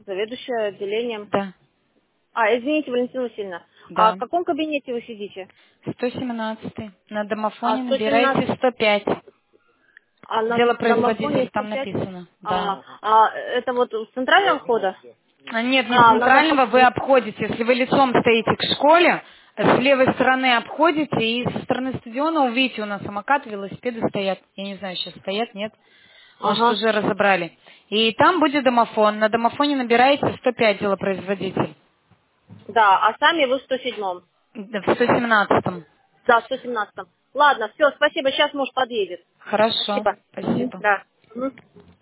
заведующая отделением. Да. Извините, Валентина Васильевна, а Да. в каком кабинете вы сидите? 117. На домофоне 117, набирайте 105. на домофоне Делопроизводитель там 105? написано. Да. Это вот с центрального входа? Нет, не На центрального вы домофоне. обходите. Если вы лицом стоите к школе, с левой стороны обходите, и со стороны стадиона увидите, у нас самокат, велосипеды стоят. Я не знаю, сейчас стоят, нет. Может, Ага. уже разобрали. И там будет домофон. На домофоне набираете 105 делопроизводитель. Да, а сами вы в 107-м. Да, в 117. Да, в 117-м. Ладно, все, спасибо, сейчас муж подъедет. Хорошо. Спасибо. Спасибо. Да. Мгм.